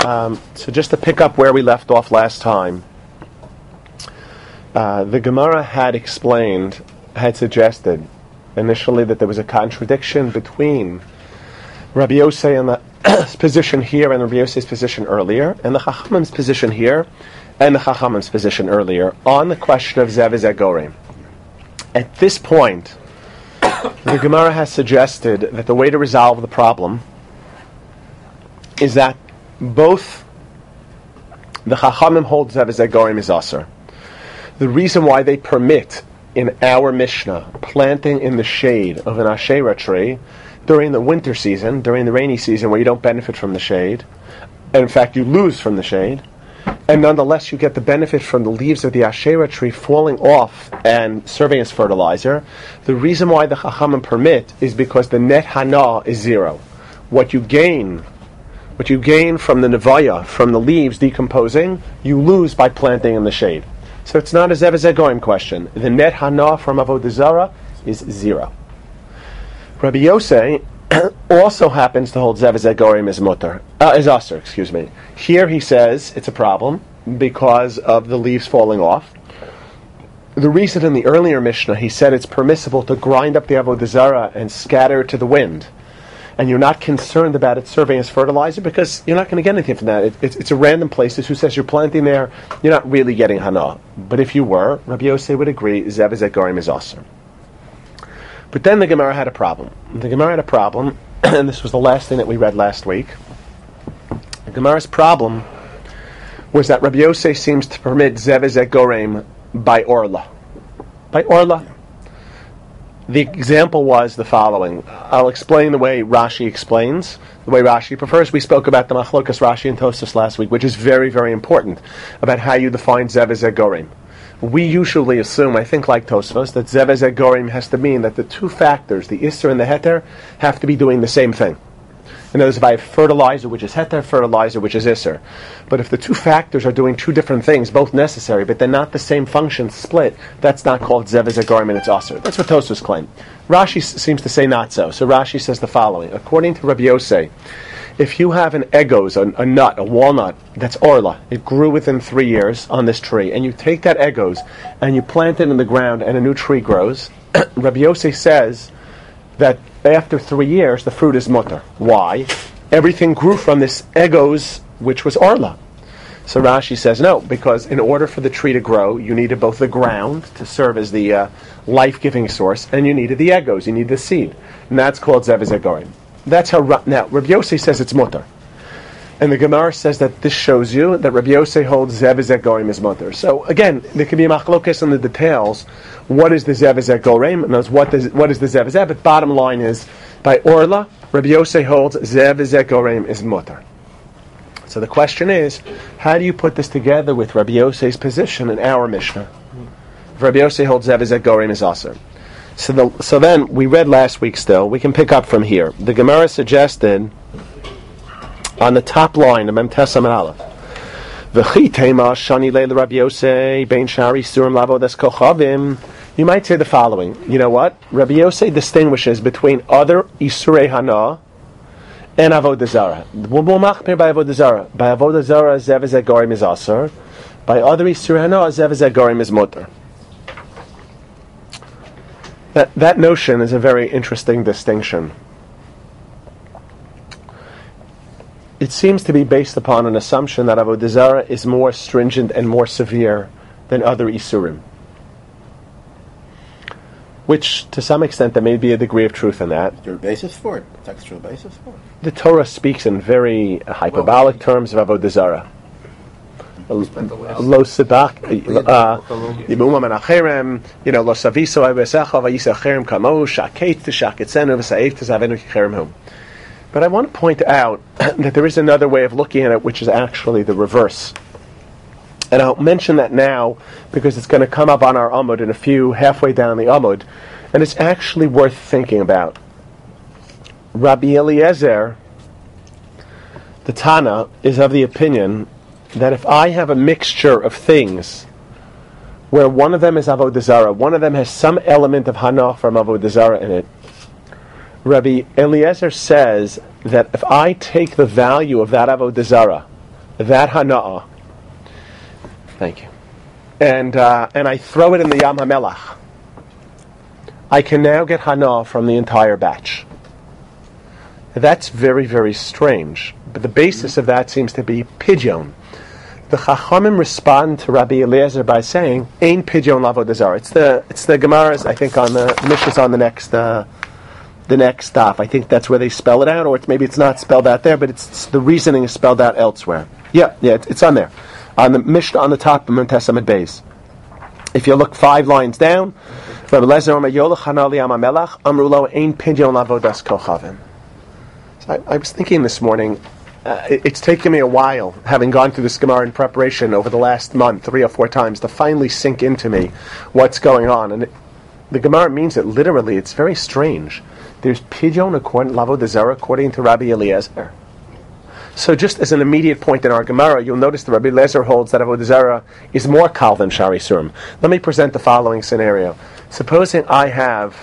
So just to pick up where we left off last time, the Gemara had suggested initially that there was a contradiction between Rabbi Yosei and the position here and Rabbi Yosei's position earlier, and the Chachamim's position here and the Chachamim's position earlier on the question of Zev Gorim. At this point, the Gemara has suggested that the way to resolve the problem is that both the Chachamim hold Zev Gorim is Asur. The reason why they permit in our Mishnah planting in the shade of an Asherah tree during the winter season, during the rainy season where you don't benefit from the shade, and in fact you lose from the shade, and nonetheless you get the benefit from the leaves of the Asherah tree falling off and serving as fertilizer. The reason why the Chachamim permit is because the net hana is zero. What you gain from the nevaya, from the leaves decomposing, you lose by planting in the shade. So it's not a Zev Gorim question. The net hana from Avodah Zarah is zero. Rabbi Yosei also happens to hold Zev Gorim is Asur, excuse me. Here he says it's a problem because of the leaves falling off. The reason in the earlier Mishnah he said it's permissible to grind up the Avodah Zarah and scatter it to the wind, and you're not concerned about it serving as fertilizer because you're not going to get anything from that. It's a random place. Who says you're planting there, you're not really getting hana. But if you were, Rabbi Yosei would agree Zev Gorim is Asur. But then the Gemara had a problem. And this was the last thing that we read last week. The Gemara's problem was that Rabbi Yosei seems to permit Zev Gorim by Orla. By Orla. The example was the following. I'll explain the way Rashi explains, the way Rashi prefers. We spoke about the Machlokas Rashi and Tosfos last week, which is very, very important, about how you define Zev Gorim. We usually assume, I think like Tosfos, that Zev Gorim has to mean that the two factors, the Isser and the Heter, have to be doing the same thing. In other words, if I have fertilizer which is Heter, fertilizer which is Isser. But if the two factors are doing two different things, both necessary, but they're not the same function split, that's not called Zev Gorim and it's Asur. That's what Tosfos claim. Rashi seems to say not so. So Rashi says the following. According to Rabbi Yosei, if you have an egos, a nut, a walnut, that's orla, it grew within 3 years on this tree, and you take that egos and you plant it in the ground and a new tree grows, Rabbi Yosei says that after 3 years the fruit is mutter. Why? Everything grew from this egos, which was orla. So Rashi says no, because in order for the tree to grow, you needed both the ground to serve as the life-giving source, and you needed the egos, you needed the seed. And that's called Zev Gorim. That's how, now, Rabbi Yosei says it's mutter. And the Gemara says that this shows you that Rabbi Yosei holds Zev Gorim is mutter. So again, there can be a machlokes on the details. What is the Zev Gorim? And what is the Zev? But bottom line is, by Orla, Rabbi Yosei holds Zev Gorim is mutter. So the question is, how do you put this together with Rabbi Yosei's position in our Mishnah? Rabbi Yosei holds Zev Gorim is Asur. So then, we read last week still, we can pick up from here. The Gemara suggested, on the top line of Mem Tesam and Aleph, V'chi tema shani leil Rabbi Yosei, bein shari surim lavodas kochavim. You might say the following, you know what? Rabbi Yosei distinguishes between other Isurei Hana and Avodah Zarah. We'll machmir by Avodah Zarah. By Avodah Zarah, Zev Gorim is Asur. By other Isurei Hana, Zev Gorim is mutter. That notion is a very interesting distinction. It seems to be based upon an assumption that Avodah Zarah is more stringent and more severe than other Isurim. Which, to some extent, there may be a degree of truth in that. Is there a basis for it? Textual basis for it? The Torah speaks in very hyperbolic terms of Avodah Zarah. Lo sebach, yimuma menacherem, lo saviso avesecha vayisacherem kamo shaket tishaketzenu v'saev tizavenu kicherem hum. But I want to point out that there is another way of looking at it, which is actually the reverse. And I'll mention that now because it's going to come up on our Amud in a few, halfway down the Amud, and it's actually worth thinking about. Rabbi Eliezer, the Tana, is of the opinion that if I have a mixture of things where one of them is Avodah Zarah, one of them has some element of Hana from Avodah Zarah in it, Rabbi Eliezer says that if I take the value of that Avodah Zarah that hana'ah, thank you, and I throw it in the Yam HaMelach, I can now get hana'ah from the entire batch. That's very, very strange. But the basis of that seems to be pidyon. The Chachamim respond to Rabbi Eliezer by saying, "Ein pidyon l'avodah zarah." It's the Gemara's, I think, on the Mishnah's on the next stop. I think that's where they spell it out, or maybe it's not spelled out there, but it's the reasoning is spelled out elsewhere. Yeah, it's on there, on the Mishnah on the top of Montes Amud Beis. If you look 5 lines down, Rabbi Eliezer Omer Yolach Hana Liyam HaMelach Amru Lo Ein pidyon l'avodas kochavim. I was thinking this morning, it's taken me a while, having gone through this Gemara in preparation over the last month, 3 or 4 times, to finally sink into me what's going on. And the Gemara means it literally. It's very strange. There's pidyon according l'avodah zarah according to Rabbi Eliezer. So just as an immediate point in our Gemara, you'll notice that Rabbi Eliezer holds that avodah zarah is more kal than shari surim. Let me present the following scenario. Supposing I have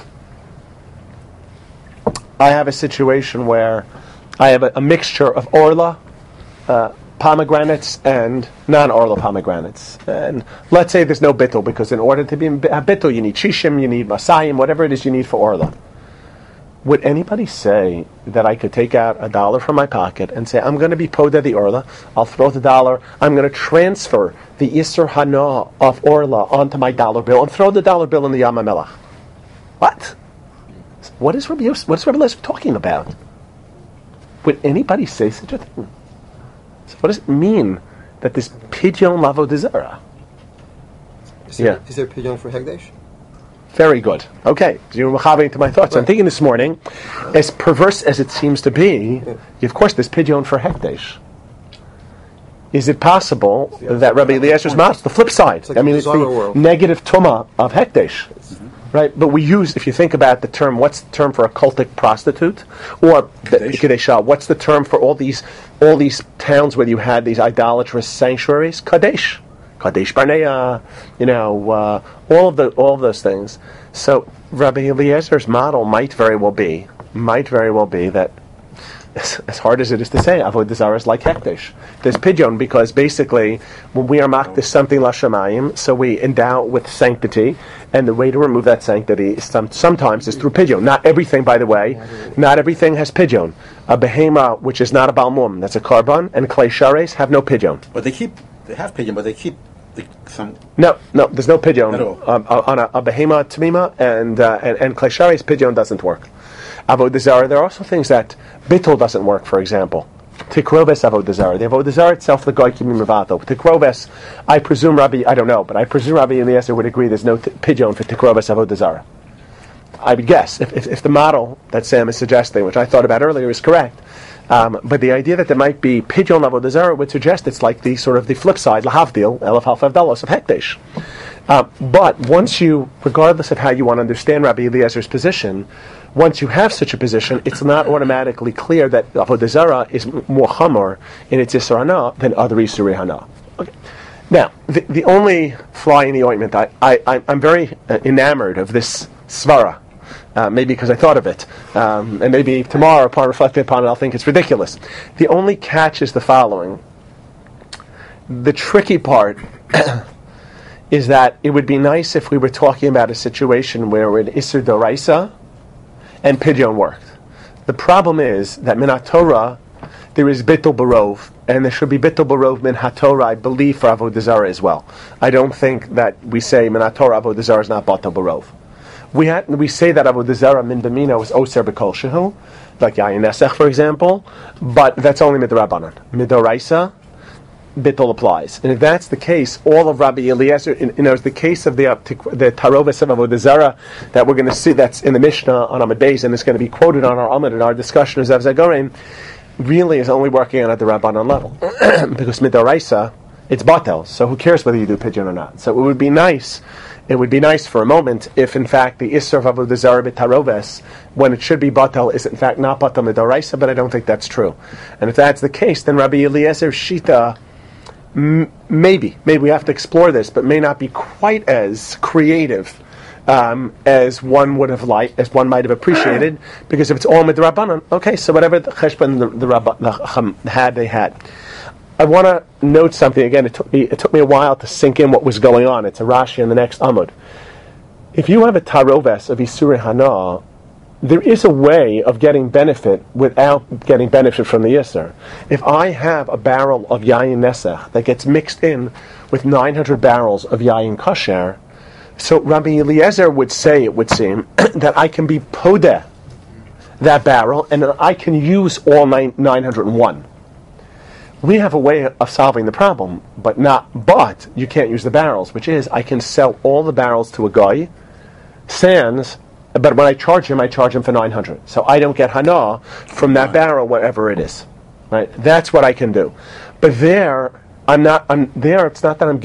a situation where I have a mixture of orla, pomegranates, and non-orla pomegranates. And let's say there's no bittul, because in order to be a bittul, you need shishim, you need masayim, whatever it is you need for orla. Would anybody say that I could take out $1 from my pocket and say, I'm going to be poda the orla, I'll throw the $1, I'm going to transfer the Isser Hana of orla onto my dollar bill and throw the dollar bill in the Yam HaMelach? What? What is Rabbi Eliezer talking about? Would anybody say such a thing? So what does it mean that this pidyon l'avodah zarah? Is there pidyon for Hekdesh? Very good. Okay, so you're mechavein to my thoughts. Right. I'm thinking this morning, as perverse as it seems to be, of course there's pidyon for Hekdesh. Is it possible that Rabbi Eliezer's mask, the flip side, like it's the negative tumah of Hekdesh? Right, but we use, if you think about the term, what's the term for a cultic prostitute, or Kadesha? What's the term for all these towns where you had these idolatrous sanctuaries? Kadesh Barnea, all of those things. So Rabbi Eliezer's model might very well be that, as hard as it is to say, avodah zarah is like hekdesh. There's pidyon because basically when we are makdis something l'shamayim, so we endow it with sanctity, and the way to remove that sanctity is sometimes is through pidyon. Not everything, by the way, not everything has pidyon. A behema, which is not a balmum, that's a korban, and klei shares have no pidyon. But they have pidyon, but they keep some. No, there's no pidyon at all. On a behema tamima and klei shares. Pidyon doesn't work. Avodah zarah, there are also things that bittul doesn't work, for example. Tikroves avodah zarah. The avodah zarah itself, the goy kimi mevato. Tikroves, I presume Rabbi Eliezer would agree there's no pidyon for tikroves avodah zarah. I would guess, if the model that Sam is suggesting, which I thought about earlier, is correct. But the idea that there might be pidyon avodah zarah would suggest it's like the sort of the flip side, lahavdil, elef half dalos of hekdesh. But once you, regardless of how you want to understand Rabbi Eliezer's position, once you have such a position, it's not automatically clear that avodah zarah is more chamor in its Isser Hana than other Isser Hana. Okay. Now, the only fly in the ointment, I'm very enamored of this svara. Maybe because I thought of it, and maybe tomorrow, upon reflecting upon it, I'll think it's ridiculous. The only catch is the following. The tricky part is that it would be nice if we were talking about a situation where we're in Isser Doraisa and pidyon worked. The problem is that min HaTorah there is bittul barov, and there should be bittul barov min HaTorah, I believe, for avodah zarah as well. I don't think that we say min HaTorah avodah zarah is not bittul barov. We say that avodah zarah min b'mina was oser b'kol shehu, like yayin nesech, for example, but that's only midrabanan. Midoraisa, bittul applies, and if that's the case, all of Rabbi Eliezer, the case of the taroves of avodah zarah that we're going to see, that's in the Mishnah on Amud Beis, and it's going to be quoted on our Amud in our discussion of Zav Zagorim, really is only working on at the Rabbanon level, because midoraisa it's batel. So who cares whether you do pidyon or not? So it would be nice for a moment if, in fact, the Isser of avodah zarah b'taroves, when it should be batel, is in fact not batel midoraisa, but I don't think that's true. And if that's the case, then Rabbi Eliezer's shita, maybe we have to explore this, but may not be quite as creative as one would have liked, as one might have appreciated, because if it's all midrabanan, okay, so whatever the cheshbon the Chacham had, they had. I want to note something again. It took me a while to sink in what was going on. It's a Rashi in the next Amud. If you have a taroves of Isurei Hana, there is a way of getting benefit without getting benefit from the Yisur. If I have a barrel of Yayin Nesach that gets mixed in with 900 barrels of Yayin Kosher, so Rabbi Eliezer would say, it would seem, that I can be podeh that barrel and that I can use all 901. We have a way of solving the problem, but you can't use the barrels, which is I can sell all the barrels to a guy, sans, but when I charge him for 900. So I don't get hana from that barrel, whatever it is. Right? That's what I can do. But there, it's not that I'm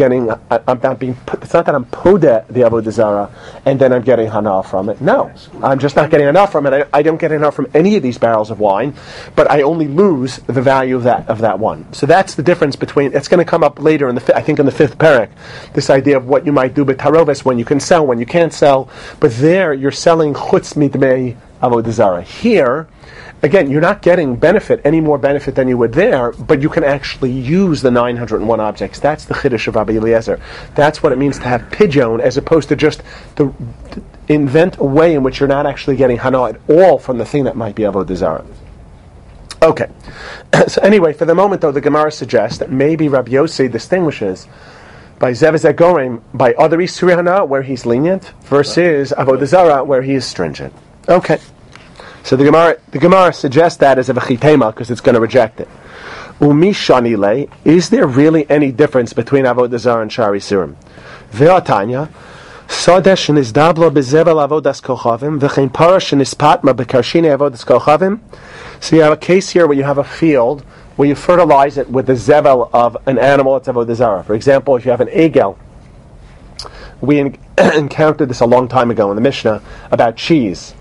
podeh the avodah zarah and then I'm getting hana from it. No, I'm just not getting enough from it. I don't get enough from any of these barrels of wine, but I only lose the value of that one. So that's the difference between. It's going to come up later in the fifth parak. This idea of what you might do with taroves, when you can sell, when you can't sell. But there you're selling chutz midmei avodah zarah. Here, again, you're not getting any more benefit than you would there, but you can actually use the 901 objects. That's the chiddush of Rabbi Eliezer. That's what it means to have pidyon, as opposed to just to invent a way in which you're not actually getting hana at all from the thing that might be avodah zarah. Okay. So anyway, for the moment, though, the Gemara suggests that maybe Rabbi Yossi distinguishes by Zevez Gorim by other Isurei Hana, where he's lenient, versus avodah zarah, where he is stringent. Okay. So the Gemara suggests that as a v'chitema because it's going to reject it. Umi shanile, is there really any difference between avodah zarah and shari sirim? Ve'atanya, sadesh nizdablo bezevel avodas kochavim v'chein parash nispatma bekarshine avodas kochavim. So you have a case here where you have a field where you fertilize it with the zevel of an animal that's avodah zarah. For example, if you have an egel, we encountered this a long time ago in the Mishnah about cheese.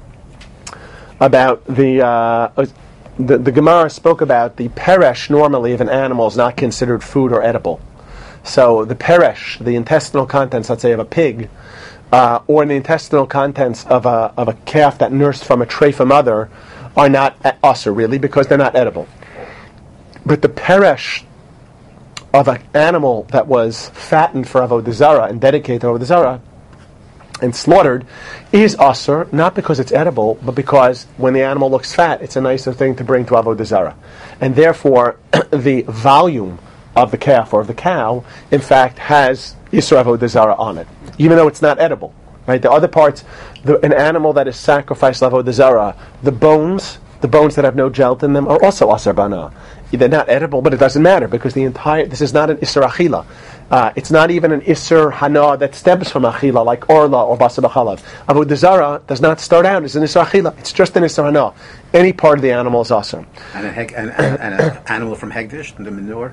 About the Gemara spoke about the peresh normally of an animal is not considered food or edible. So the peresh, the intestinal contents, let's say of a pig, or the intestinal contents of a calf that nursed from a treifa mother, are not usher really because they're not edible. But the peresh of an animal that was fattened for avodah zarah and dedicated to avodah zarah and slaughtered is asur, not because it's edible, but because when the animal looks fat, it's a nicer thing to bring to avodah zarah. And therefore, the volume of the calf or of the cow, in fact, has isur avodah zarah on it, even though it's not edible. Right? The other parts, an animal that is sacrificed avodah zarah, the bones that have no gelatin in them, are also asur bana. They're not edible, but it doesn't matter because this is not an isur achila. It's not even an isur hana that stems from achila, like orla or basa b'chalav. Avodah zarah does not start out as an isur achila. It's just an isur hana. Any part of the animal is asur. And an animal from Hegdish, the manure,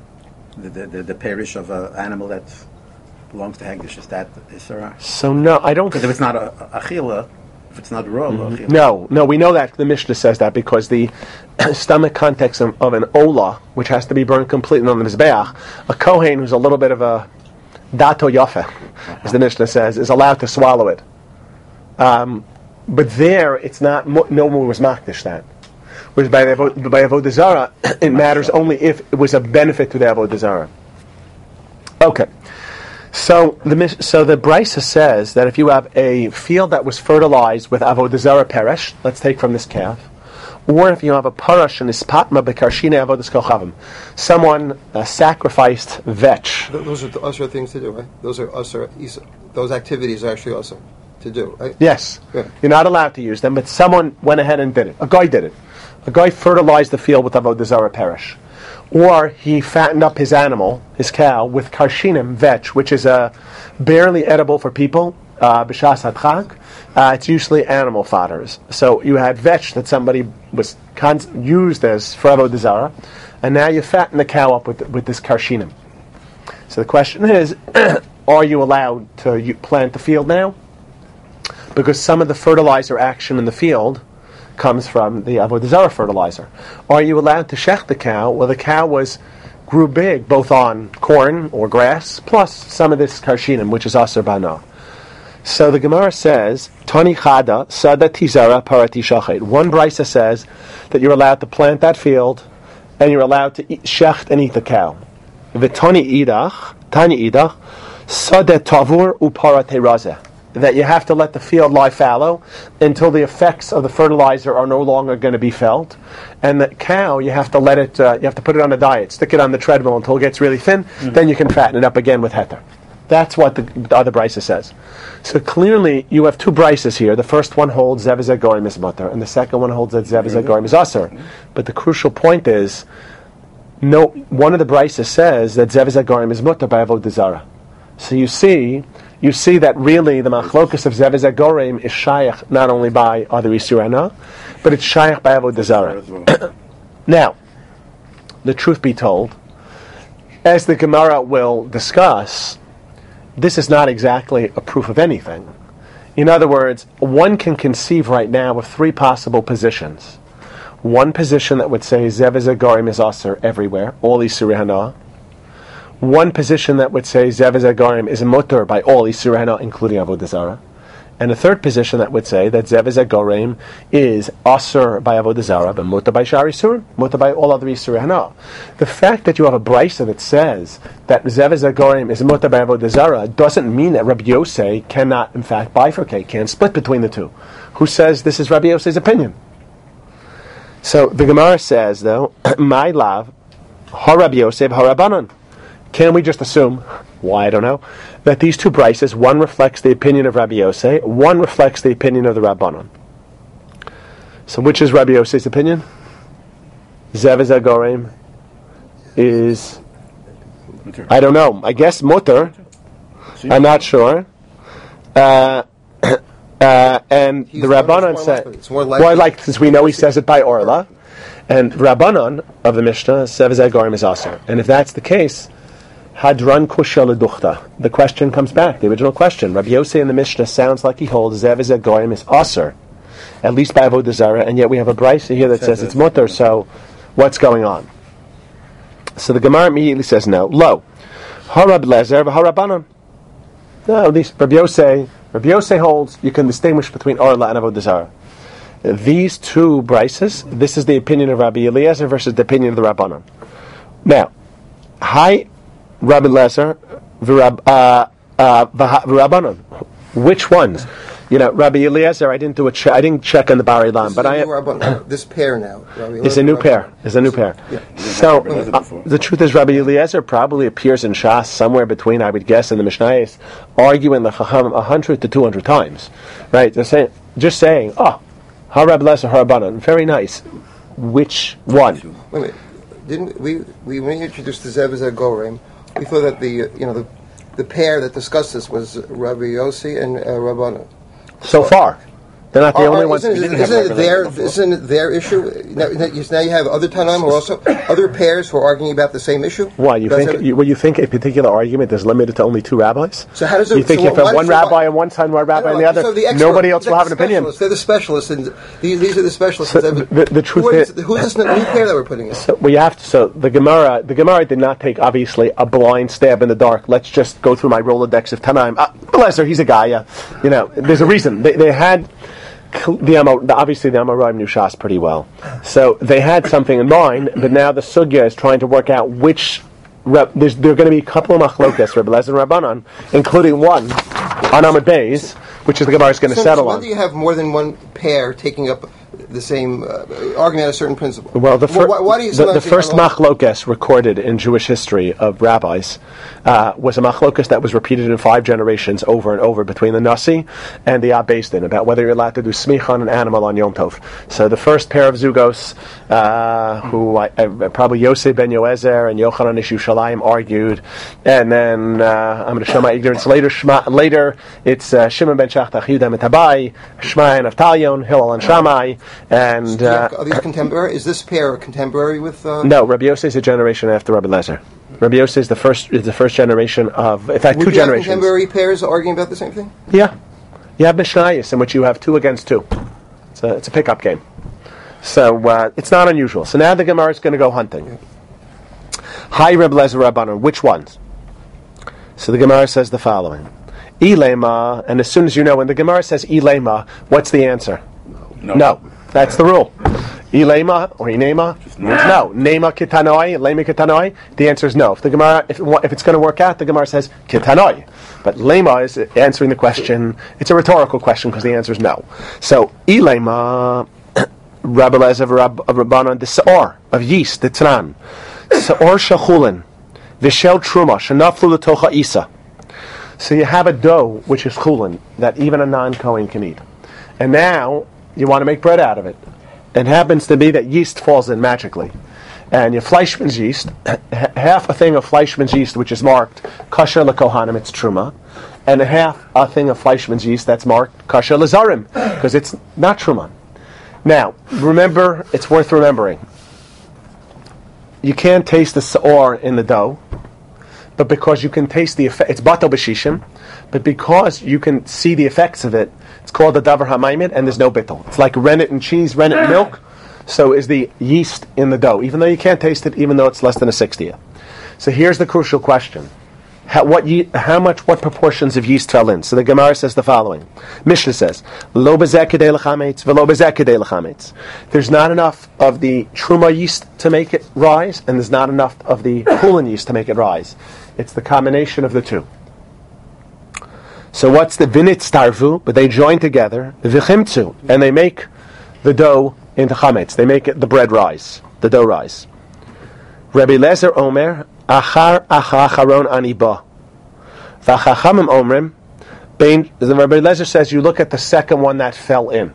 the parish of an animal that belongs to Hegdish, is that isur? So no, I don't. Because if it's not a achila, if it's not raw, no, we know that the Mishnah says that because the stomach context of an ola, which has to be burned completely on the mizbeach, a kohen who's a little bit of a dato yafe, as the Mishnah says, is allowed to swallow it. But there, it's not. No one was makdish that. Whereas by avodah zarah, it matters only if it was a benefit to the avodah zarah. Okay. So the Brisa says that if you have a field that was fertilized with avodah zarah peresh, let's take from this calf, or if you have a parash and ispatma bekarshine avodas kochavim, someone sacrificed vetch. Those are the usher things to do, right? Those are usher. Those activities are actually usher to do, right? Yes. Yeah. You're not allowed to use them, but someone went ahead and did it. A guy did it. A guy fertilized the field with avodah zarah peresh. Or he fattened up his animal, his cow, with karshinim, vetch, which is barely edible for people, b'shas hadchak. It's usually animal fodders. So you had vetch that somebody was used as for avodah zarah, and now you fatten the cow up with this karshinim. So the question is, are you allowed to plant the field now? Because some of the fertilizer action in the field comes from the avodah zarah fertilizer. Are you allowed to shech the cow? Well, the cow grew big, both on corn or grass, plus some of this karshinim, which is asur bana. So the Gemara says, Tani chada sada tizara parati shachet. One brisa says that you're allowed to plant that field and you're allowed to shecht and eat the cow. V'tani idach, sadet tavur upara terazeh. That you have to let the field lie fallow until the effects of the fertilizer are no longer going to be felt, and the cow you have to let it. You have to put it on a diet, stick it on the treadmill until it gets really thin. Then you can fatten it up again with heter. That's what the other brisa says. So clearly, you have two brises here. The first one holds zev zagorim is mutter, and the second one holds that zev zagorim is aser. But the crucial point is, no, one of the brises says that zev zagorim is mutter by avodah zarah. So you see that really the machlokus of zev zagorim is shayach not only by other isurana, but it's shayach by avodah zarah. Now, the truth be told, as the Gemara will discuss, this is not exactly a proof of anything. In other words, one can conceive right now of three possible positions. One position that would say zev zagorim is aser everywhere, all isurei hana. One position that would say zev zagorim is mutter by all isurei hana, including avodah zarah. And a third position that would say that zev zagorim is aser by avodah zarah, but mutter by shari sur, mutter by all other isurei hana. The fact that you have a brisa that says that zev zagorim is mutter by avodah zarah doesn't mean that Rabbi Yosei cannot, in fact, bifurcate, can split between the two. Who says this is Rabbi Yosei's opinion? So the Gemara says, though, my love, ha Rabbi Yosei, ha Rabbanan. Can we just assume, why I don't know, that these two brises, one reflects the opinion of Rabbi Yosei, one reflects the opinion of the Rabbanon? So which is Rabbi Yosei's opinion? Zev zagorim is, I don't know, I guess mutter. I'm not sure. And the Rabbanon said, since we know he says it by Orla, and Rabbanon of the Mishnah, Zev zagorim is aser. And if that's the case, Hadran kushel leduchta. The question comes back, the original question. Rabbi Yosei in the Mishnah sounds like he holds zev zagorim is aser, at least by avodah zarah, and yet we have a brisa here that says it's mutter. So, what's going on? So the Gemara immediately says no. Lo, harab lezer v'harabanan. No, at least Rabbi Yosei holds you can distinguish between orla and avodah zarah. These two brises, this is the opinion of Rabbi Eliezer versus the opinion of the Rabbanan. Now, Rabbi Eliezer, v'Rabbanan. Which ones? Rabbi Eliezer, I didn't check on the Bar Ilan, but this pair now. It's a new pair. Yeah. So the truth is, Rabbi Eliezer probably appears in Shas somewhere between, I would guess, in the Mishnayos, arguing the Chacham 100 to 200 times, right? They're just saying, ha Rabbi Eliezer, ha Rabbanan. Very nice. Which one? Wait a minute. Didn't we when we introduced the Zev zagorim, we thought that the pair that discussed this was Rabbi Yossi and Rabbanan. So far, they're not the only ones. Isn't it their issue? Now you have other Tanaim who are also other pairs who are arguing about the same issue. Why you think a particular argument is limited to only two rabbis? So how does you think if one rabbi on one side, one rabbi on the other, nobody else will have an opinion? They're the specialists, and these are the specialists. So the truth is, who is this new pair that we're putting in? So the Gemara did not take obviously a blind stab in the dark. Let's just go through my Rolodex of Tanaim. Belezer, he's a guy. There's a reason they had. Obviously the Amoraim knew Shas pretty well, so they had something in mind. But now the sugya is trying to work out which. There are going to be a couple of machlokas, Rabbi Eliezer and Rabbanan, including one on Amud Beis, which is the Gemara is going to settle on. When do you have more than one pair taking up the same argument at a certain principle? Well, the first machlokas recorded in Jewish history of rabbis was a machlokas that was repeated in 5 generations over and over between the Nasi and the Beis Din about whether you're allowed to do smicha on an animal on Yom Tov. So the first pair of zugos, probably Yosef ben Yoezer and Yochanan Ish Yushalayim argued, and then I'm going to show my ignorance later. Later it's Shimon ben Shachtach Yehuda Metabai, Shmai and Avtalion, Hillel and Shammai. And are these contemporary? Is this pair contemporary with? No, Rabbi Yosef is a generation after Rabbi Eliezer. Rabbi Yosef is the first generation of, in fact, 2 generations. Contemporary pairs arguing about the same thing? Yeah, you have Mishnayos in which you have 2 against 2. It's a pickup game, so it's not unusual. So now the Gemara is going to go hunting. Yeah. Hi, Rabbi Eliezer, Rabbanan. Which ones? So the Gemara says the following: Ilema, and as soon as when the Gemara says Ilema, what's the answer? No. That's the rule. Ilema or Inema means no. Nema kitanoi, lema kitanoi. The answer is no. If the Gemara, if it's going to work out, the Gemara says kitanoi. But lema is answering the question. It's a rhetorical question because the answer is no. So ilema, Rabbi Lezer of Rabbanon, the seor of yeast, the tran, seor shachulin, v'shel truma shenaflu l'tocha isa. So you have a dough which is chulin that even a non-Kohen can eat, and now you want to make bread out of it. It happens to be that yeast falls in magically. And your Fleischmann's yeast, half a thing of Fleischmann's yeast, which is marked kosher lekohanim, it's truma, and half a thing of Fleischmann's yeast that's marked kosher lezarim, because it's not truma. Now, remember, it's worth remembering, you can't taste the seor in the dough, but because you can taste the effect, it's bato b'shishim, but because you can see the effects of it, it's called the davar hamaimid, and there's no bittul. It's like rennet and cheese, rennet and milk. So is the yeast in the dough, even though you can't taste it, even though it's less than a 60th. So here's the crucial question: what proportions of yeast fell in? So the Gemara says the following: Mishnah says, "Lo bezeh kedei l'chametz, v'lo bezeh kedei l'chametz." There's not enough of the truma yeast to make it rise, and there's not enough of the chulin yeast to make it rise. It's the combination of the two. So what's the vinit starvu? But they join together, v'chimtzu, and they make the dough into chametz. They make it, the bread rise, the dough rise. Rabbi Lezer Omer, achar acharon aniba. V'chachamim omrim, the Rabbi Lezer says you look at the second one that fell in.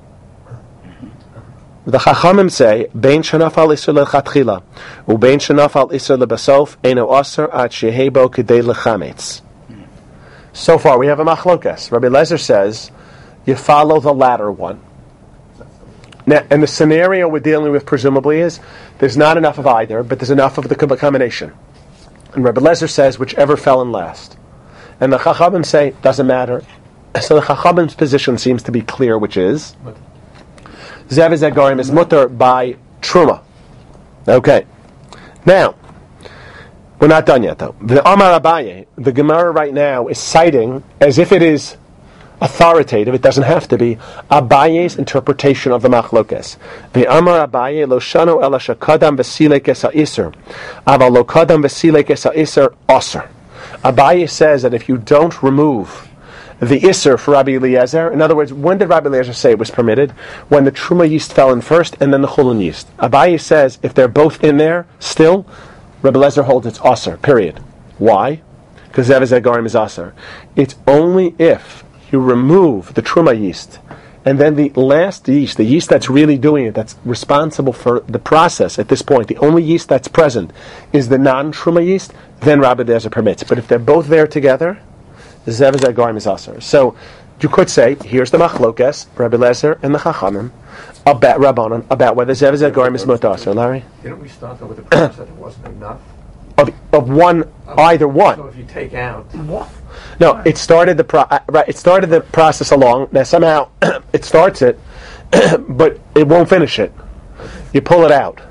The Chachamim say, bein shenaf al iser lechatchila, ubein shenaf al iser lebasof, eino aser at shehebo kedei lechametz. So far, we have a machlokas. Rabbi Lezer says, you follow the latter one. Now, and the scenario we're dealing with, presumably, is there's not enough of either, but there's enough of the combination. And Rabbi Lezer says, whichever fell in last. And the Chachamim say, doesn't matter. So the Chachamim's position seems to be clear, which is, Zev Zegarim is mutter by Truma. Okay. Now, we're not done yet, though. The Amar Abaye, the Gemara right now is citing, as if it is authoritative, it doesn't have to be, Abaye's interpretation of the Machlokes. The Amar Abaye, lo shano ela shakadam v'silekes ha'isr, aval lo kadam v'silekes ha'isr osr. Abaye says that if you don't remove the Isser for Rabbi Eliezer, in other words, when did Rabbi Eliezer say it was permitted? When the Truma yeast fell in first, and then the Chulun yeast. Abaye says if they're both in there, still, Rabbi Eliezer holds it's Asr, period. Why? Because Zev Zegarim is Asr. It's only if you remove the Truma yeast, and then the last yeast, the yeast that's really doing it, that's responsible for the process at this point, the only yeast that's present is the non-Truma yeast, then Rabbi Eliezer permits. But if they're both there together, Zev Zegarim is Asr. So you could say, here's the Machlokes, Rabbi Lezer and the Chachamim, about Rabbanon, about whether Zev Zegarim is Mut Asr. Larry? Didn't we start with the premise that it wasn't enough? Of one, either one. So if you take out... No, it started the process along. Now somehow it starts it, but it won't finish it. You pull it out.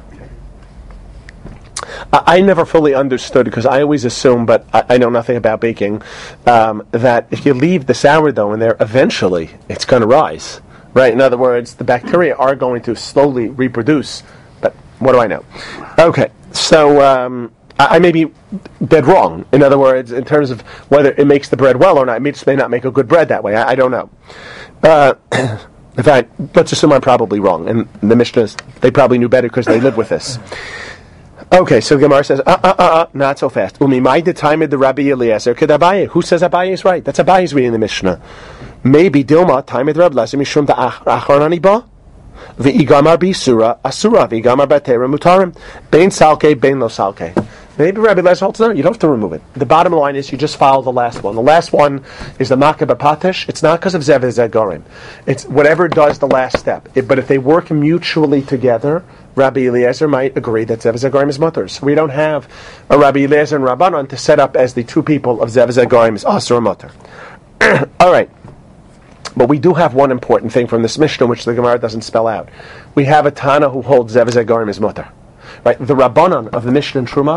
I never fully understood, because I always assume, but I know nothing about baking, that if you leave the sourdough in there, eventually it's going to rise. Right? In other words, the bacteria are going to slowly reproduce. But what do I know? Okay, so I may be dead wrong. In other words, in terms of whether it makes the bread well or not, it just may not make a good bread that way. I don't know. In fact, let's assume I'm probably wrong. And the Mishnahs, they probably knew better because they lived with this. Okay, so Gemara says, not so fast. Umimai the time of the Rabbi Eliezer kid Abaye. Who says Abaye is right? That's Abaye's reading the Mishnah. Maybe Dilma time of the Rabbi Eliezer mishum da achron aniba v'igamar bisura asura v'igamar batera mutarim bein salke bein lo salke. Maybe Rabbi Eliezer holds no, you don't have to remove it. The bottom line is you just follow the last one. The last one is the Makah B'Patesh. It's not because of Zev Zegarim. It's whatever does the last step. But if they work mutually together, Rabbi Eliezer might agree that Zev Zegarim is mutter. So we don't have a Rabbi Eliezer and Rabbanon to set up as the two people of Zev Zegarim is Asur or mutter. All right. But we do have one important thing from this Mishnah, which the Gemara doesn't spell out. We have a Tana who holds Zev Zegarim is mutter. Right? The Rabbanon of the Mishnah and Truma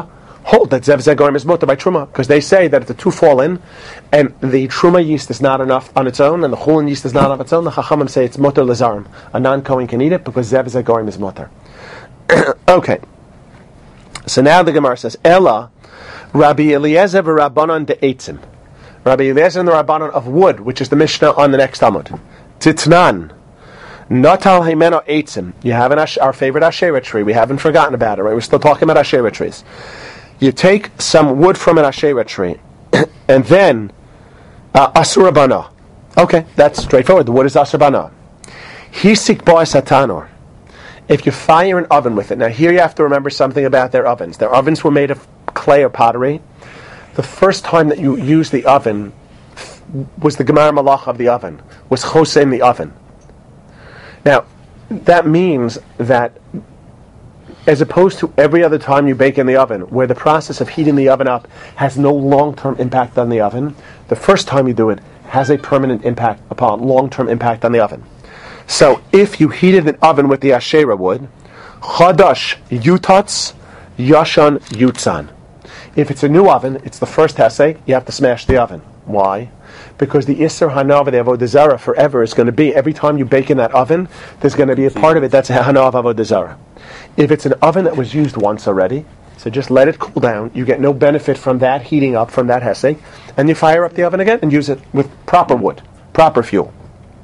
hold that Zev Zegorim is mutter by Truma, because they say that if the two fall in, and the Truma yeast is not enough on its own, and the Chulin yeast is not on its own, the Chachamim say it's mutter lezarim. A non-Kohen can eat it because Zev Zegorim is mutter. Okay. So now the Gemara says, Ella, Rabbi Eliezer v'Rabbanan de'etzim. Rabbi Eliezer and the Rabbanan of wood, which is the Mishnah on the next Amud. Titnan. Natal Himeno Eitzim. You have our favorite Asherah tree. We haven't forgotten about it, right? We're still talking about Asherah trees. You take some wood from an Asherah tree, and then Asura Bana. Okay, that's straightforward. The wood is Asura Bana. Hisik Boas Hatanor. If you fire an oven with it. Now here you have to remember something about their ovens. Their ovens were made of clay or pottery. The first time that you used the oven was the Gemara Malach of the oven, was Chosem the oven. Now, that means that as opposed to every other time you bake in the oven, where the process of heating the oven up has no long-term impact on the oven, the first time you do it has a permanent impact upon long-term impact on the oven. So, if you heated an oven with the Asherah wood, Chadash Yutatz, Yashan Yutzan. If it's a new oven, it's the first hesek, you have to smash the oven. Why? Because the Isser Hanav of the Avodah Zarah forever is going to be, every time you bake in that oven, there's going to be a part of it that's a Hanav of Avodah Zarah. If it's an oven that was used once already, so just let it cool down, you get no benefit from that heating up, from that hesek, and you fire up the oven again and use it with proper wood, proper fuel.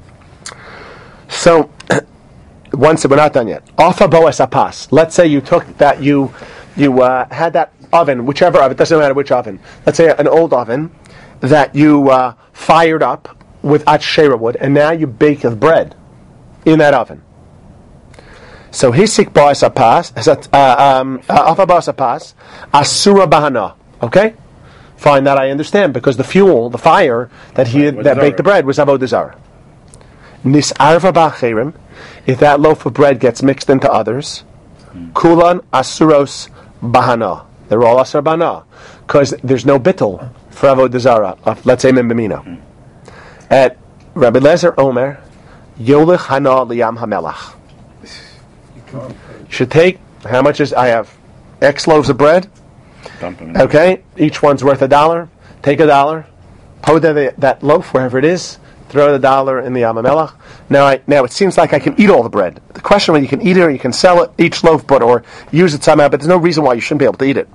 So, once we're not done yet. Ofa Boas Apas. Let's say you took that, you had that oven, whichever oven, it doesn't matter which oven. Let's say an old oven that you fired up with Asherah wood, and now you bake the bread in that oven. So hisik ba'as apas, afa ba'as apas, asura bahana. Okay, fine, that I understand, because the fuel, the fire that baked the bread was avodah zarah. Nis'arva ba'acherim, if that loaf of bread gets mixed into others, kulan asuros bahana. They're all asur bahana, because there's no bittul for avodah zarah of, let's say, Membamina. At Rabbi Lezer Omer, Yolich Hana Liyam Hamelach. You should take, how much is, I have X loaves of bread. Okay, each one's worth $1. Take $1, put that loaf wherever it is, throw the $1 in the Yam HaMelach. Now it seems like I can eat all the bread. The question is, you can eat it or you can sell it, each loaf, or use it somehow, but there's no reason why you shouldn't be able to eat it.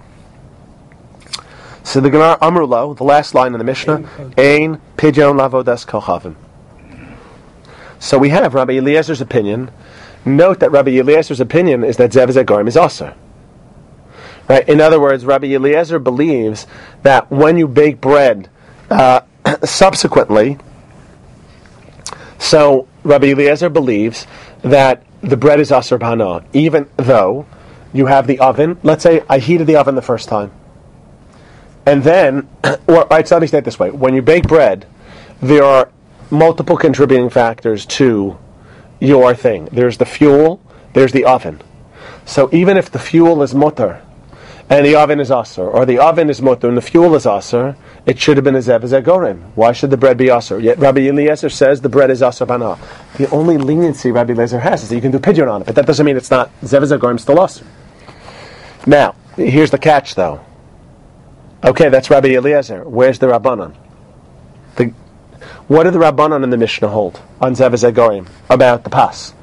So the Gemara Amrulo, the last line in the Mishnah, Ein Pidyon Lavodas Kochavim. So we have Rabbi Eliezer's opinion. Note that Rabbi Eliezer's opinion is that Zev Zegorim is Aser. Right? In other words, Rabbi Eliezer believes that when you bake bread subsequently, so Rabbi Eliezer believes that the bread is Aser B'Hana, even though you have the oven. Let's say I heated the oven the first time. And then, or right, so let me say it this way. When you bake bread, there are multiple contributing factors to your thing. There's the fuel, there's the oven. So even if the fuel is mutter, and the oven is aser, or the oven is mutter and the fuel is aser, it should have been a zev zegorim. Why should the bread be aser? Yet Rabbi Eliezer says the bread is aser bana. The only leniency Rabbi Eliezer has is that you can do pidyon on it, but that doesn't mean it's not zev zegorim still aser. Now, here's the catch though. Okay, that's Rabbi Eliezer. Where's the Rabbanan? What did the Rabbanan in the Mishnah hold on Zev Zegorim about the pas?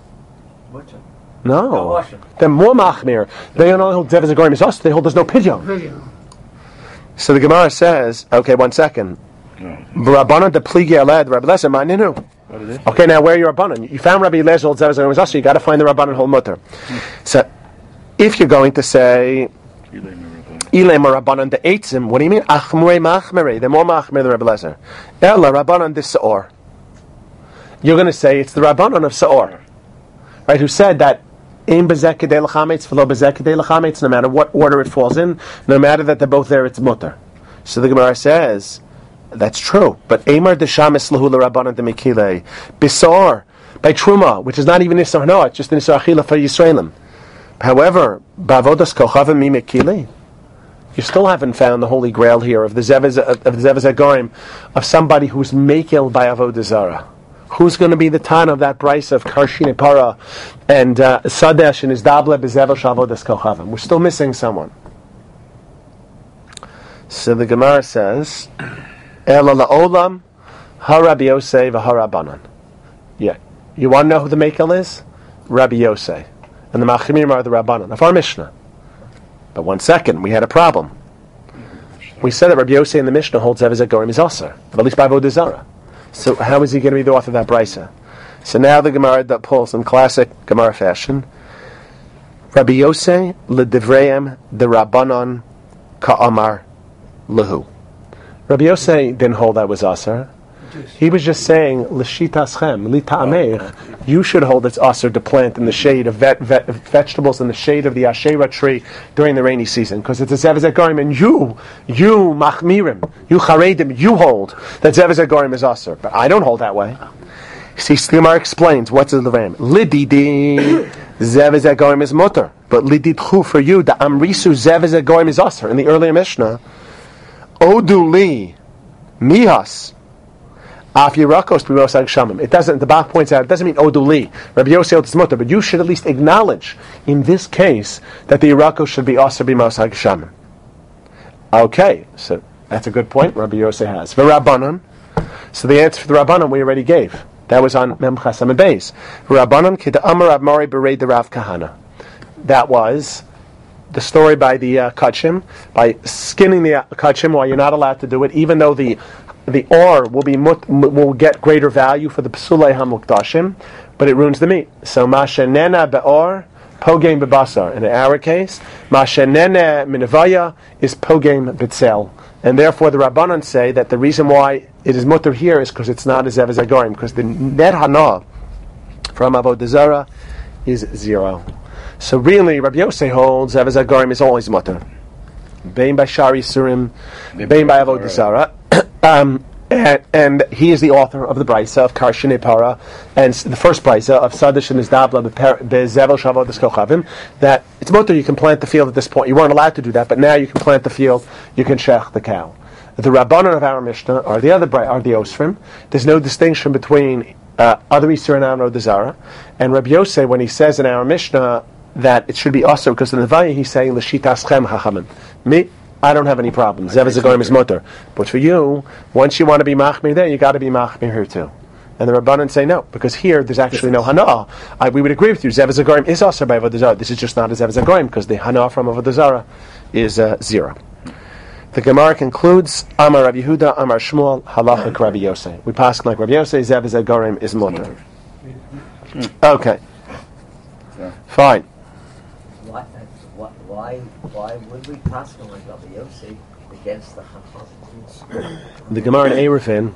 No. They're more machmir. They don't hold Zev Zegorim is us. They hold there's no pidyon. So the Gemara says, okay, 1 second. Rabbanan de pligi aled Rabbi Eliezer ma'ninu. Okay, now where are your Rabbanan? You found Rabbi Eliezer hold Zev Zegorim is us, so you got to find the Rabbanan hold mutter. So if you're going to say Ilem Rabbanan de Eitzim, what do you mean? Achmurei machmerei. They're more machmer than Rabbi Eliezer. Ella Rabbanan de Saor. You're going to say it's the Rabbanan of Saor, right? Who said that Ein bezek kedei l'chametz v'lo bezek kedei l'chametz. No matter what order it falls in, no matter that they're both there, it's mutter. So the Gemara says that's true. But Eimar de shamis lahu l'Rabbanan de Mekilei Bisor by Truma, which is not even Nisar Noah, it's just an Nisar Achila for Yisraelim. However, Bavodas Kochavim mi Mekilei. You still haven't found the holy grail here of the Zev Zegorim, of somebody who's mekel by avodah zarah. Who's going to be the tan of that price of Karshin Para and Sadesh and his Dabla Bezevel Shavodas Kochavim? We're still missing someone. So the Gemara says, Ela la'olam ha-Rabbi Yosei v'ha-Rabbanan. Yeah. You want to know who the Mekel is? Rabbi Yosei. And the Machmir are the Rabbanan of our Mishnah. But 1 second, we had a problem. We said that Rabbi Yosei in the Mishnah holds Zevez Gorim is Aser, but at least by Avodah Zarah. So how is he going to be the author of that brisa? So now the Gemara that pulls in classic Gemara fashion. Rabbi Yosei l'divreim the Rabbanon ka'amar lehu. Rabbi Yosei didn't hold that was Aser. He was just saying, l'shitaschem, lita'ameich, you should hold it's aser to plant in the shade of vegetables in the shade of the Asherah tree during the rainy season, because it's a Zevez Gorim, and you machmirim, you charedim, you hold that Zevez Gorim is aser. But I don't hold that way. See, Slimar explains, what's the Levam? Lididi, Zevez Gorim is mutter, but lididchu for you, the amrisu Zevez Gorim is aser. In the earlier Mishnah, oduli, mihas, it doesn't. The Bach points out it doesn't mean oduli. Rabbi Yosef is mutter, but you should at least acknowledge in this case that the Irakos should be aser b'mosag shamim. Okay, so that's a good point. Rabbi Yosef has v'Rabbanan. So the answer for the Rabbanan we already gave. That was on Mem Chasam and Beis. V'Rabbanan kida amar Rav Mari berei the Rav Kahana. That was the story by the kachim, by skinning the kachim while you're not allowed to do it, even though the or will get greater value for the psulei hamukdashim, but it ruins the meat. So mashenena beor pogem bebasar. In our case, mashenena minavaya is pogem bitzel, and therefore the Rabbanan say that the reason why it is mutter here is because it's not a Zevez Gorim, because the net hana from Avodah Zarah is 0. So really, Rabbi Yosef holds Zevez Gorim is always mutter. Bein by Shari Surim, bein by Avodah Zarah. And he is the author of the brisa of Karshin Para, and the first brisa of Sadish and Izdabla beZevel Shavot Kochavim, that it's mutter, you can plant the field at this point. You weren't allowed to do that, but now you can plant the field, you can shech the cow. The Rabbanan of our Mishnah are the Osrim. There's no distinction between other Yisur and Avodah Zarah. And Rabbi Yosef, when he says in our Mishnah that it should be also, because in the Vayah he's saying l'shitaschem hachamim. Me, I don't have any problems. Zevez Gorim is mutter. But for you, once you want to be machmir there, you got to be machmir here too. And the Rabbanan say no, because here there's actually no hana. We would agree with you. Zevez Gorim is also by Avodah Zarah. This is just not a Zevez Gorim because the hana from Avodah Zarah is 0. The Gemara concludes, Amar Rabbi Yehuda, Amar Shmuel, Halachik Rabbi Yosef. We pass like Rabbi Yosef, Zevez Gorim is mutter. Okay. Fine. Why would we pass on like Rabbi Yosef against the Chacham? The Gemara in Eruvin,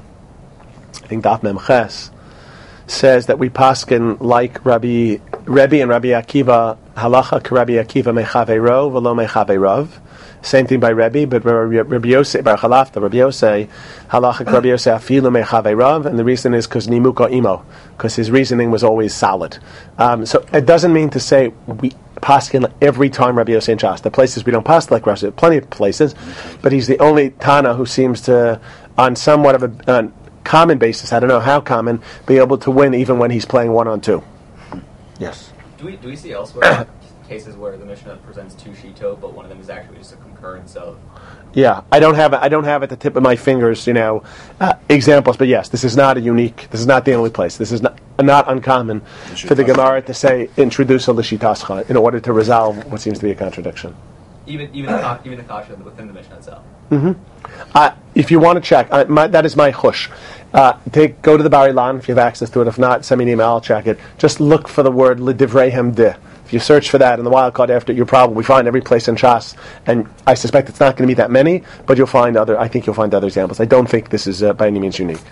I think Daf Mem Ches, says that we paskin like Rebbe and Rabbi Akiva, halacha k'Rabbi Akiva mechavei rov v'lo mechavei rav. Same thing by Rebbe, but Rabbi Yosef bar Chalafta, Rabbi Yosef halacha k'Rabbi Yosef afilu mechavei rav, and the reason is because nimuka imo, because his reasoning was always solid. So it doesn't mean to say we paskin every time Rabbi Yosef in Shas. The places we don't pass like Rashi, plenty of places, but he's the only Tana who seems to, on somewhat of a common basis, I don't know how common, be able to win even when he's playing 1-on-2. Yes. Do we see elsewhere cases where the Mishnah presents 2 shito, but one of them is actually just a concurrence of? Yeah, I don't have at the tip of my fingers, examples. But yes, this is not the only place. This is not uncommon for the Gemara to say introduce a l'shitascha in order to resolve what seems to be a contradiction. Even the kasha within the Mishnah itself. Mm-hmm. If you want to check, that is my chush. Go to the Bar Ilan if you have access to it. If not, send me an email. I'll check it. Just look for the word l'divreihem de. If you search for that in the wildcard after, you'll probably find every place in Shas, and I suspect it's not going to be that many, but I think you'll find other examples. I don't think this is by any means unique.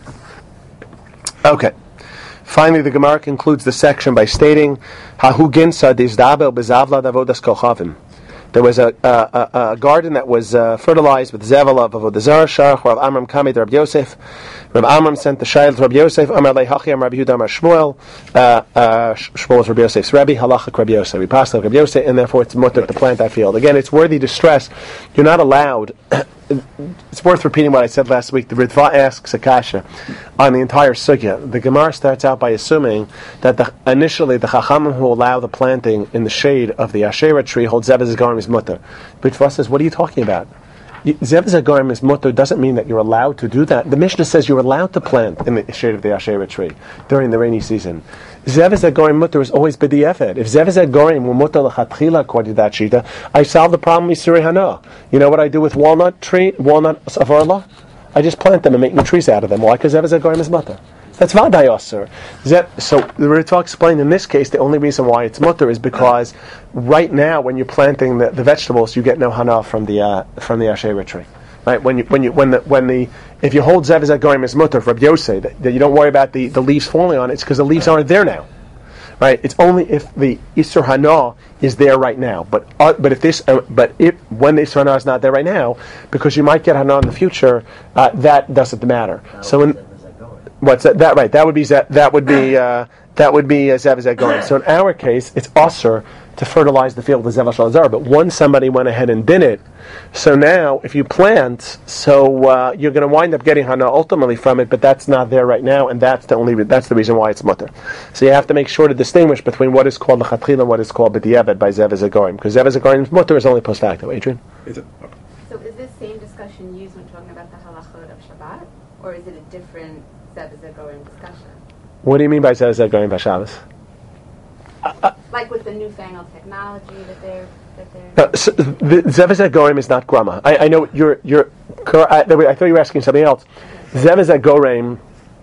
Okay. Finally, the Gemara concludes the section by stating, Hahu ginsa dizdabel bezavla davodas kochavim. There was a garden that was fertilized with zevel of Avodah Zarah. Sharach Rav Amram Kamei Rabbi Yosef. Rav Amram sent the shayl to Rabbi Yosef. Amar lehachi Am Rabbi Yehuda Amar Shmuel. Shmuel is Rabbi Yosef's Rebbe. Halachik Rabbi Yosef. We passed like Rabbi Yosef, and therefore it's mutter to plant that field. Again, it's worthy to stress. You're not allowed. It's worth repeating what I said last week. The Ritva asks a kasha on the entire sugya. The Gemara starts out by assuming that initially the Chachamim who allow the planting in the shade of the Asherah tree hold Zevez Gorim is mutter. Ritva says, what are you talking about? Zev Zagorim is mutter doesn't mean that you're allowed to do that. The Mishnah says you're allowed to plant in the shade of the Asherah tree during the rainy season. Zev Zagorim mutter is always b'di'efed. If Zev Zagorim were mutter l'chatchila according to that shita, I solve the problem with Surei Hana. You know what I do with walnut of Orla? I just plant them and make new trees out of them. Why? Because Zev Zagorim is mutter. That's Vaday Osir. So the Ritva explained in this case the only reason why it's mutter is because right now when you're planting the vegetables you get no hana from the Asherah tree. Right? If you hold Zev Zagorim as mutter for Rabbi Yosei that you don't worry about the leaves falling on it, it's because the leaves aren't there now. Right? It's only if the Isur Hana is there right now. But when the Isur Hana is not there right now, because you might get Hana in the future, that doesn't matter. What's that? Right. That would be Zev Zagorim. So in our case, it's usher to fertilize the field with Zev Shalazar. But once somebody went ahead and did it, so now if you plant, you're going to wind up getting hana ultimately from it, but that's not there right now, and that's the reason why it's mutter. So you have to make sure to distinguish between what is called l'chatchila and what is called b'di'eved by Zev Zagorim, because Zev Zagorim's mutter is only post facto. Adrian. So is this same discussion used when talking about the halachot of Shabbat, or is it a different Zev Zagorim discussion? What do you mean by Zev Zagorim by Shabbos? Like with the newfangled technology that they're so the Zev Zagorim is not grama. I know you're I thought you were asking something else. Zev Zagorim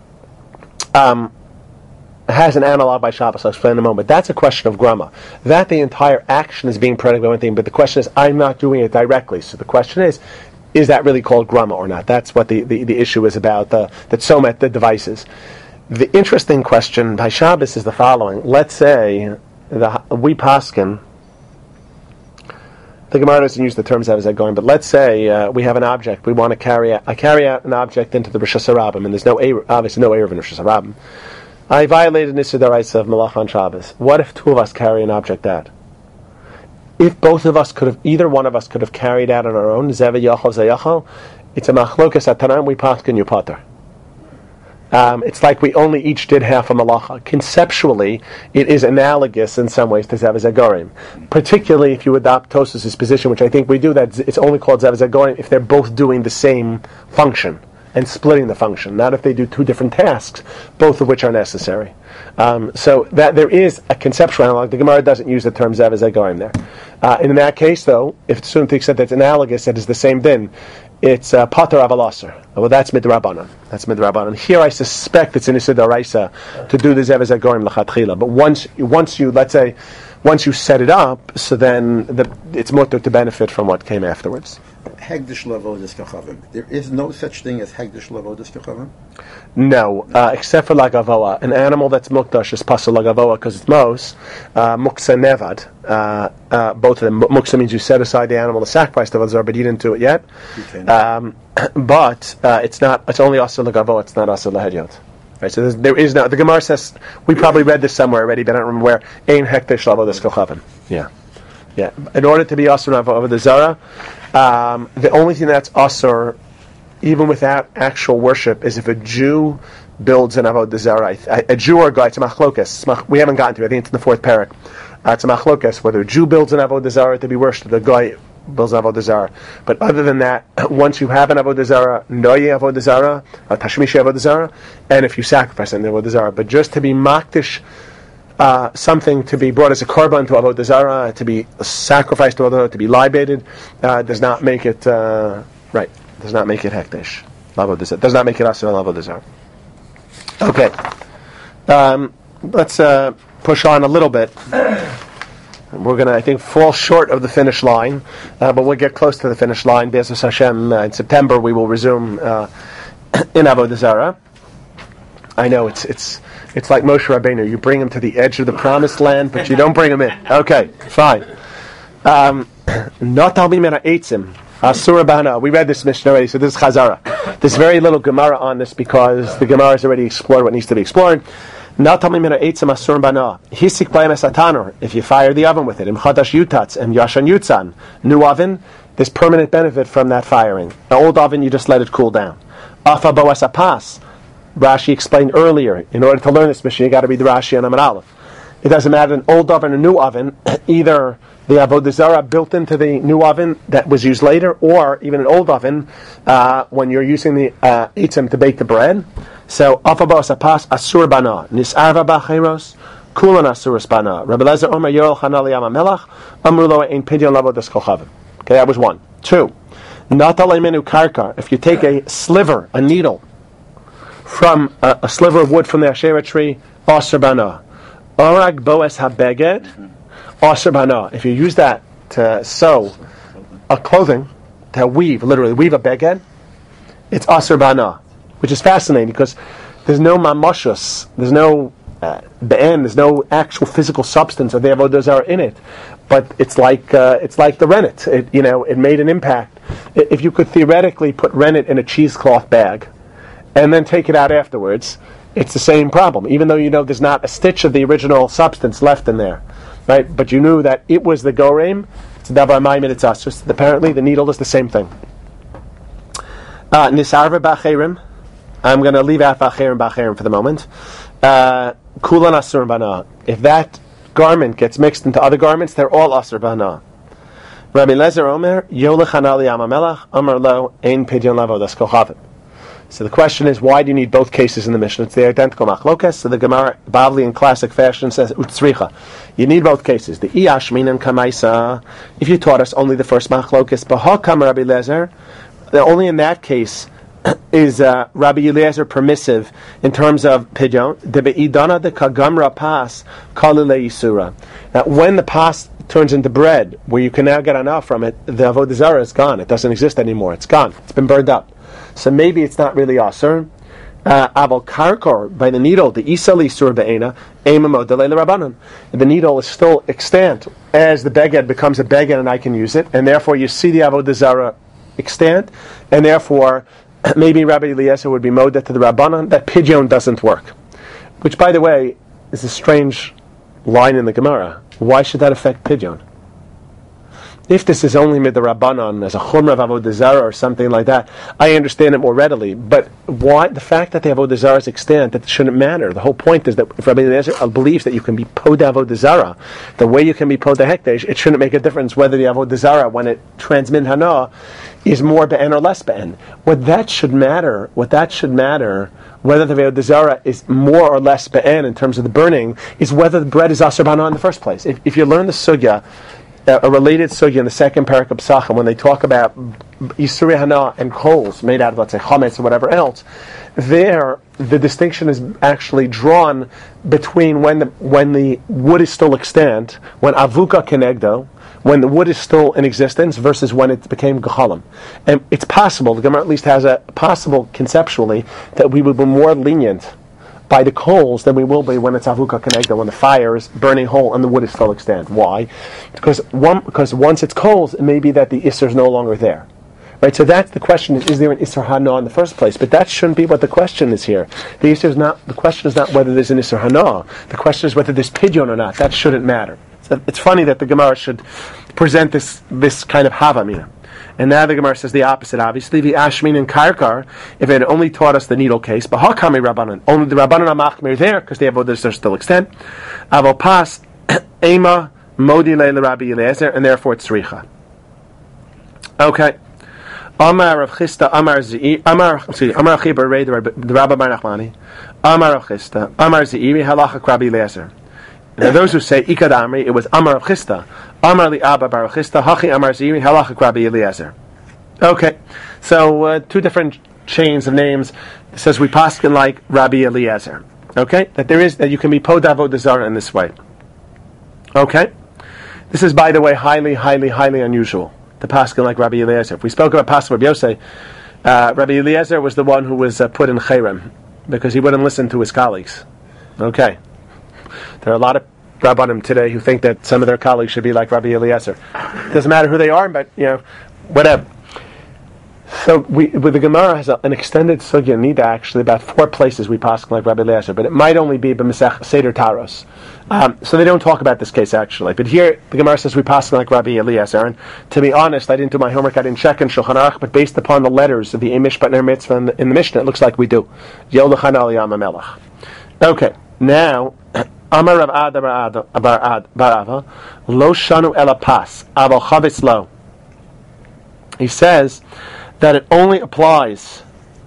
has an analog by Shabbos. I'll explain in a moment. That's a question of grama. That the entire action is being predicated by one thing, but the question is, I'm not doing it directly. So the question is that really called grama or not? That's what the issue is about, that Somet, the devices. The interesting question by Shabbos is the following. Let's say we paskin, the Gemara doesn't use the terms Zev Zagorim, but let's say we have an object. We want to carry out an object into the Rosh Hashanah, and there's obviously no Erev in Rosh Hashanah. I violated Nisur D'Oraisa of Malach on Shabbos. What if two of us carry an object out? If either one of us could have carried out on our own, Zev Yachal Zayachal, it's a machlokas atanan, we paskin you pater. It's like we only each did half a malacha. Conceptually, it is analogous in some ways to Zev Zagorim. Particularly if you adopt Tosfos' position, which I think we do, that it's only called Zev Zagorim if they're both doing the same function and splitting the function, not if they do two different tasks, both of which are necessary. So that there is a conceptual analog. The Gemara doesn't use the term Zev Zagorim there. In that case, though, if to the extent that's analogous, that is the same din, it's pater avalasser. Well, that's midrabanan. Here, I suspect it's in Nisur D'Oraisa to do the Zev Zagorim l'chatchila. But once you set it up, so then it's mutter to benefit from what came afterwards. Hegdish Lavodas Kachavim. There is no such thing as Hegdish Lavodas Kachavim? No, except for Lagavoa. An animal that's mukdash is pasal Lagavoa because it's mos. Muksa nevad. Both of them. Muksa means you set aside the animal to sacrifice the vazar, but you didn't do it yet. But it's not. It's only asur Lagavoa. It's not asur Lahediot. Right. So there is no. The Gemara says we probably read this somewhere already, but I don't remember where. Ein hekdesh lavodas kachavim. Yeah. In order to be asur avodah zara, the only thing that's asur, even without actual worship, is if a Jew builds an avodah zara. A Jew or a guy, it's a machlokas. We haven't gotten to it. I think it's in the fourth parak. It's a machlokas whether a Jew builds an avodah zara to be worshipped, the guy builds an avodah zara. But other than that, once you have an avodah zara, noye avodah zara, tashmishi avodah zara, and if you sacrifice an avodah zara, but just to be makdish. Something to be brought as a korban to avodah zara, to be sacrificed to avodah, to be libated, does not make it right. Does not make it hekdesh. Does not make it asur avodah zara. Okay, let's push on a little bit. We're going to, I think, fall short of the finish line, but we'll get close to the finish line. B'ezras Hashem, in September we will resume in avodah zara. I know it's like Moshe Rabbeinu. You bring him to the edge of the promised land, but you don't bring him in. Okay, fine. Not talmi mena eitzim. Asura bana. We read this Mishnah already, so this is Chazara. There's very little Gemara on this because the Gemara has already explored what needs to be explored. Not talmi mena eitzim asura bana. Hisik b'ayim esatanor. If you fire the oven with it, im chadash yutatz, im yashan yutzan. New oven, there's permanent benefit from that firing. An old oven, you just let it cool down. Afa boas apas. Rashi explained earlier, in order to learn this Mishnah, you got to read the Rashi on Amar Aleph. It doesn't matter an old oven or new oven, either the avodah zarah built into the new oven that was used later, or even an old oven when you're using the itzim to bake the bread. So afabos apas asur bana nisarva b'cheiros kulan asur bana. Rabbi Lezer Omer Yoel Hanali Amamelach Amrulo ein pidyon lavodas kolchavim. Okay, that was one. Two, natalei menu karkar. If you take a sliver, a needle, from a sliver of wood from the Asherah tree, asur bana. Orag boes habeged, asur bana. If you use that to sew a clothing, to weave, literally weave a beged, it's asur bana, which is fascinating because there's no mamashus, there's no be'en, there's no actual physical substance of the avodah zarah in it, but it's like the rennet. It made an impact. If you could theoretically put rennet in a cheesecloth bag and then take it out afterwards, it's the same problem, even though there's not a stitch of the original substance left in there, right? But you knew that it was the goreim. It's davar ma'im and it's us. Apparently, the needle is the same thing. Nisarva b'acherim. I'm going to leave out b'acherim for the moment. Kulan asur bana. If that garment gets mixed into other garments, they're all asur bana. Rabbi Lezer Omer Yolech Hanali Amamelach Amar Lo Ein Pidyon Lavodas Kolchavim. So the question is, why do you need both cases in the Mishnah? It's the identical machlokas. So the Gemara, Bavli in classic fashion, says utzricha. You need both cases. The iyashmin and kamaisa. If you taught us only the first machlokas, bahakam Rabbi Lezer, only in that case is Rabbi Eliezer permissive in terms of pidyon. The beidana the kagamra pas kalile yisura. Now, when the pas turns into bread, where you can now get enough from it, the avodah zarah is gone. It doesn't exist anymore. It's gone. It's been burned up. So maybe it's not really asur. Aval karkor, by the needle, the isali sur be'ena, emamo delele rabbanon. The needle is still extant as the beged becomes a beged and I can use it, and therefore you see the avodah zarah extant, and therefore maybe Rabbi Eliezer would be moda to the rabbanon that pidyon doesn't work. Which, by the way, is a strange line in the Gemara. Why should that affect pidyon? If this is only midrabanan as a chumrah of avodah zarah or something like that, I understand it more readily. But why the fact that the avodah zarah is extant, that shouldn't matter. The whole point is that if Rabbi Eliezer believes that you can be poda avodah zarah, the way you can be poda hekdesh, it shouldn't make a difference whether the avodah zarah, when it transmit hana, is more be'en or less be'en. What that should matter, whether the avodah zarah is more or less be'en in terms of the burning, is whether the bread is asur bana in the first place. If you learn the sugya, a related sugya in the second parak of Pesachim, when they talk about Yisuri Hana and coals made out of, let's say, chametz or whatever else, there the distinction is actually drawn between when the wood is still extant, when avuka kenegdo, when the wood is still in existence, versus when it became gechalim. And it's possible, the Gemara at least has a possible conceptually, that we would be more lenient by the coals than we will be when it's avuka kenegda, when the fire is burning whole and the wood is still extant. Why? Because once it's coals, it may be that the isser is no longer there. Right? So that's the question: is there an isser hana in the first place? But that shouldn't be what the question is here. The question is not whether there's an isser hana. The question is whether there's pidyon or not. That shouldn't matter. So it's funny that the Gemara should present this kind of havamina. And now the Gemara says the opposite, obviously. The Ashmin and Karkar, if it had only taught us the needle case, but Hakami Rabbanan, only the Rabbanan Amachmir there, because the avodas are still extant. Aval Pas, Ema, Modi Leila Rabbi Eliezer, and therefore it's Richa. Okay. Amar Rav Chisda, Amar Chibar Rei, the Rabbi Bar Nachmani, Amar Rav Chisda, Amar Zeiri, Halachak Rabbi Eliezer. Now those who say Ikad Amri, it was Amar Rav Chisda, Amar Li Abba Bar Rav Chisda, Hachi Amar Zeiri, Halachak Rabbi Eliezer. Okay, so two different chains of names. It says we paskin like Rabbi Eliezer. Okay, that you can be poda avodah zarah in this way. Okay, this is, by the way, highly, highly, highly unusual. The paskin like Rabbi Eliezer. If we spoke about paskin Rabbi Yosei, Rabbi Eliezer was the one who was put in cherem because he wouldn't listen to his colleagues. Okay, there are a lot of rabbanim today who think that some of their colleagues should be like Rabbi Eliezer. It doesn't matter who they are, but whatever. So with the Gemara has an extended sugya nida, actually about 4 places we paskin like Rabbi Eliezer, but it might only be b'Masech Seder Taros. So they don't talk about this case actually. But here the Gemara says we paskin like Rabbi Eliezer. And to be honest, I didn't do my homework. I didn't check in Shulchan Aruch, but based upon the letters of the Mishpat Ner Mitzvah in the Mishnah, it looks like we do. Yolachan al Yam HaMelech. Okay, now Amar Rav Ada Bar Ava, Lo Shanu Ela Pas, Aval Chavis Lo. He says that it only applies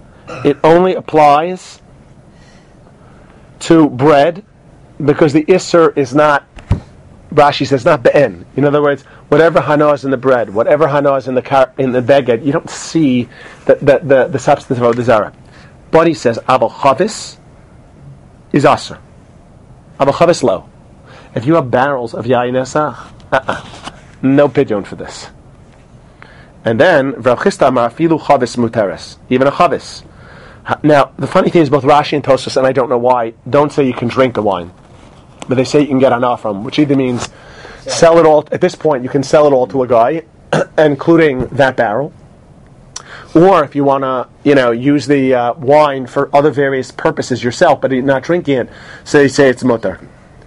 to bread because the Isser is not, Rashi says, not be'en. In other words, whatever hana is in the bread, whatever hana is in the beged, you don't see the substance of the zara. But he says, Aval Chavis is Aser. Aval Chavis Lo. If you have barrels of Yayin Esach, no pidyon for this. And then, Rav Chisda Amar Filu Chavis Muteres. Even a Chavis. Now, the funny thing is both Rashi and Tosfos, and I don't know why, don't say you can drink the wine. But they say you can get hana from, which either means sell it all, at this point you can sell it all to a guy, including that barrel. Or if you want to, use the wine for other various purposes yourself, but you're not drinking it, so you say it's mutar.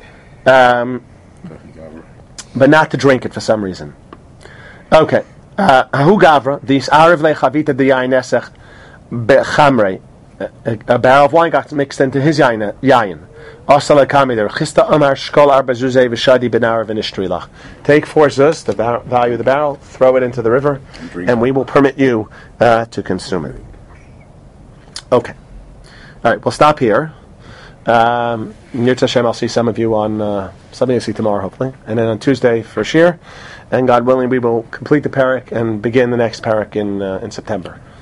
But not to drink it for some reason. Okay. Ahu gavra, this arav lechavita de yain esech bechamrei. A barrel of wine got mixed into his yain. Asala kami there. Chista amar shkol arba zuzei v'shadi benarav v'nishtrilach. Take 4 zuz, the value of the barrel, throw it into the river, and we will permit you to consume it. Okay. All right, we'll stop here. Nirtz Hashem, I'll see some of you on something to see tomorrow, hopefully, and then on Tuesday for Shir, and God willing, we will complete the parak and begin the next parak in September.